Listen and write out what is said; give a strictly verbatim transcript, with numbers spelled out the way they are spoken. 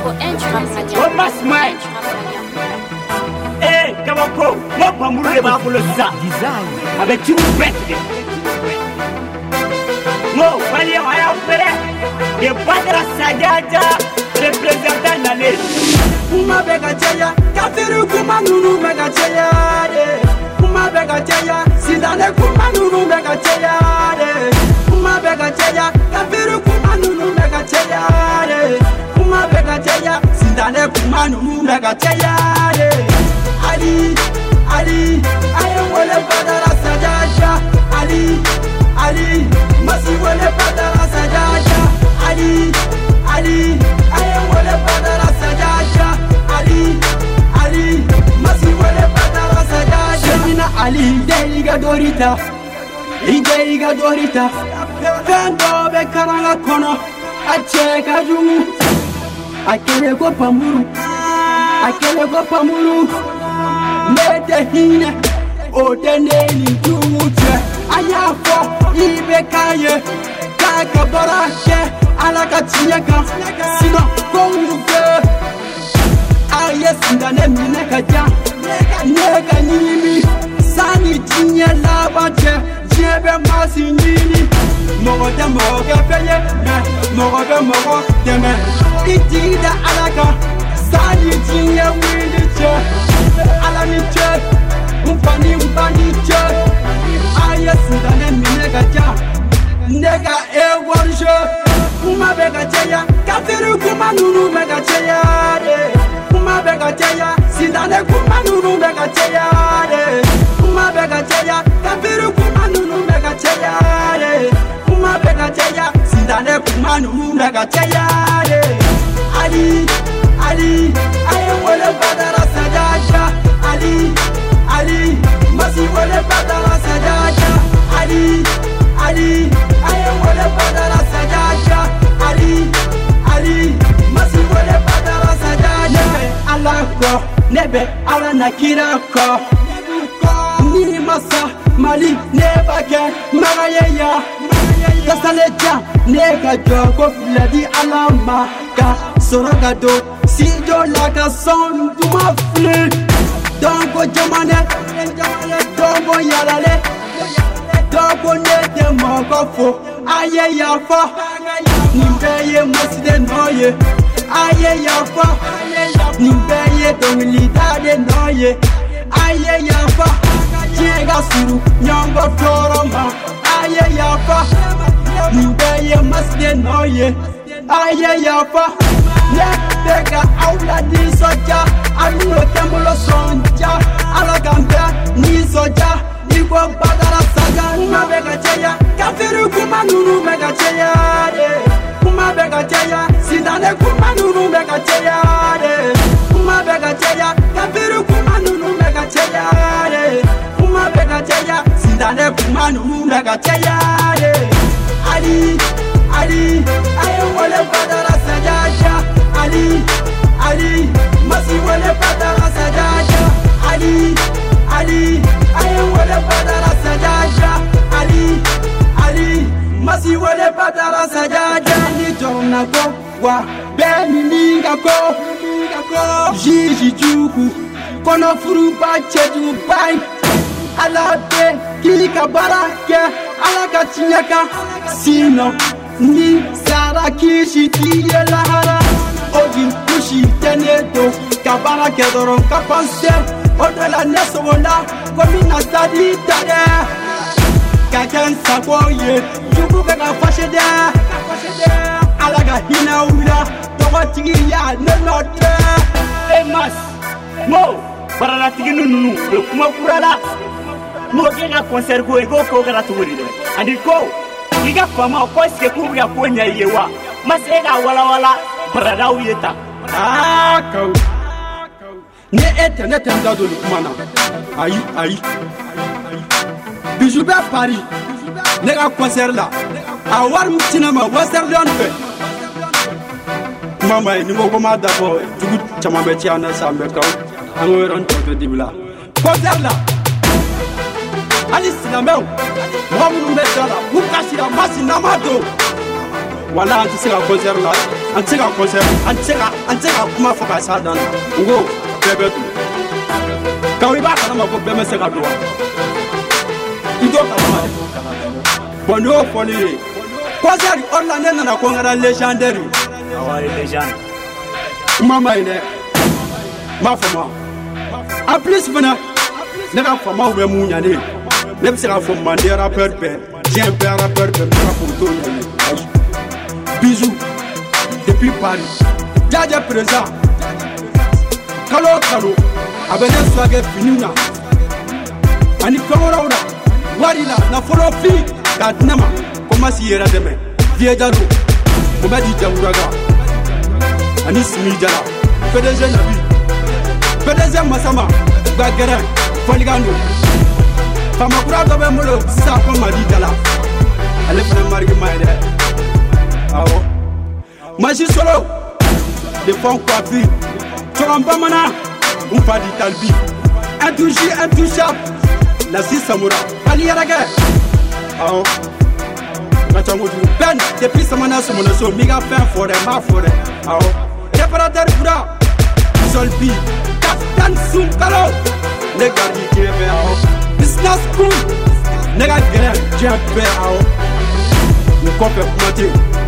What must my Eh, Kabako, what Pamure Babulo design? I bet you bet it. No, when you are out there, the Padra Sajaja representant Nale. Kuma Begajaya, Kafiru Kumanunu Megajaya, Kuma Begajaya, Sidane Kumanunu Megajaya, Kuma Begajaya, Kafiru Kumanunu Megajaya, Kuma Begajaya, Sidane Kumanunu Megajaya, Ali, Ali, I am well a Padra Sajaja, Ali, Ali, Masi Wale Padra Sajaja, Ali, Ali, I am well a Padra Sajaja, Ali, Ali, Masi Wale Padra Sajaja, Shemina Ali, Deiga Dorita, Ideiga Dorita, Fendo Bekaranga Kono, I check a room, I can't go Pamuru, I can't go Pamuru. Mete hine o deneli tuche ayafo ibekaye kaka barashe alaka tinyaka sino konguke aye sindane mineka ja nega nyimi sani tinye labache jebe masi nyini mogo de mogo peye mogo de mogo deme itida alaka sani tinye wili che Alani che, umpani umpani che, aye sindane minega ja, nega e warshe, uma bega cheya, kafiru kuma nunu mega cheya, uma bega cheya, sindane kuma nunu mega cheya, uma bega cheya, kafiru kuma nunu mega cheya, uma bega cheya, sindane kuma nunu mega cheya, Ali, Ali, aye wale badara sajaja. Ali, Ali, Masi wale badara sajaja. Ali, Ali, I am wale badara sajaja. Ali, Ali, Masi wale badara sajaja. Nebe alako, nebe ala nakira ko. Ni masa mali nebake marayaya. Kasaleja nega jogo fladi alama ka sorogado si do la ka son du ma fle. Dongo jamane, dongo yalale, dongo nete mokofo, aye yafa, nimbeye maside noye, aye yafa, nimbeye donglidade noye, aye yafa, jega suru, nyongo floroma, aye yafa, nimbeye maside noye, aye yafa, nebega aula di soja. Amino temolo sonja, alagamba ni soja, igwa badara saga, uma bega cheya, kafiru kuma nunu mega cheya, kuma bega cheya, sidane kuma nunu mega cheya, kuma bega cheya, kafiru kuma nunu mega cheya, kuma bega cheya, sidane kuma nunu mega cheya, Ali, Ali, aye wale badara saga, Ali, Ali. Masi wale badara sajaja, Ali, Ali, aye wale badara sajaja, Ali, Ali, Masi wale badara sajaja. Ni jona ko wa beni ninga ko, Jiji juku, kono furu bache du bai, alabe kilika barake, alaka chinyaka, sino ni sarakishi tiye lahara. Odi kushi tenedo kabara kedoron kapanse odela nesola komina stadi tade kakan saboye jubu bega fashede alaga hina ura tawatigi ya nenote Emas mo barala tigi nunu kuma kurala mo gena concert ko ego ko gara tuwiri andi ko iga fama ko ske ku ya ko nya yewa mas ega wala wala Brada uyeta. Ah, kau. Ne ete ne tenda do lukumana. Ayi, ayi. Bijou be Paris. Ne ga concert la. A war mtina ma concert don fe. Mama ni mo ko ma da bo. Tugu chama be ti ana sambe kaw. Amo ron to dibla. Concert la. Ali sinameu. Mo mu be dala. Mu kasira masi namado. Wala anti sira concert la. an tɛ se ka concert an tɛ se ka an tɛ se ka kuma fɔ ka s'a dan na n ko bɛɛ bɛ don kaw i b'a kalama ko bɛɛ bɛ se ka don wa i t'o kalama dɛ bon n'i y'o fɔli ye concert hors la ne nana ko n kɛra légendaire awɔ ye légende kuma ma ɲi dɛ n b'a fɔ ma en plus fana ne ka famaw bɛ mun ɲa ne ye ne bɛ se k'a fɔ mande rappeur bɛɛ diɲɛ bɛɛ rappeur bɛɛ n bɛ se ka fɔ u t'o ɲa ne bisous depuis Paris Jaja présent kalo kalo a bɛ ne swagɛ fini na ani fɛn wɛrɛw na wari la nafolo fin k'a di ne ma ko ma si yɛrɛ dɛmɛ Vieux Jalo Mohamed Jawuraga ani Simi Jara P D G Nabi P D G Masama Bagɛrɛ Fɔligando Famakura dɔ bɛ n bolo sisan ko Madi Jala ale fana marigi ma ye dɛ awɔ Maji Solo de fond coiffure Coran Bamanan n fa di Talibi Intouché intouchable Nassi Samura Ali Yaragɛ awɔ ka ca kojugu Ben depuis Samana Somone So m'i ka fɛn fɔ dɛ n b'a fɔ dɛ awɔ réparateur Bura Sol Bi Capitaine Sunkalo ne gardi diɲɛ bɛɛ awɔ Business Crew ne ka gɛrɛ diɲɛ bɛɛ awɔ n kɔfɛ kuma tɛ